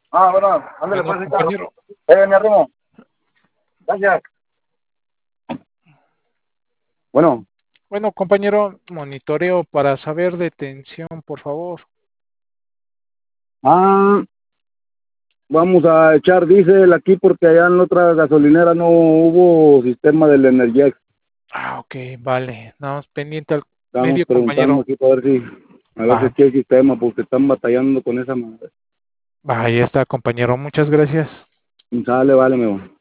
Bueno, ándale, Bueno, pues, el carro. compañero. Me arrimo. Gracias. Bueno, Bueno, compañero, monitoreo para saber de tensión, por favor. ah, vamos a echar diésel aquí porque allá en la otra gasolinera no hubo sistema de la energía. Ok, vale. Nada pendiente al Estamos medio, preguntando compañero. aquí para ver si Va, aquí hay sistema porque están batallando con esa madre. va, ahí está, compañero. Muchas gracias. Sale, vale, me va.